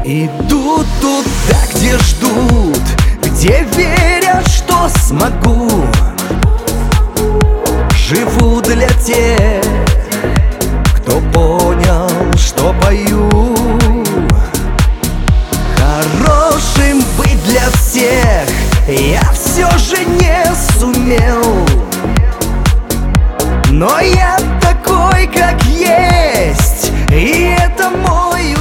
Иду туда, где ждут, где верят, что смогу. Живу для тех, кто понял, что пою. Хорошим быть для всех я все же не сумел, но я такой, как есть, и это мой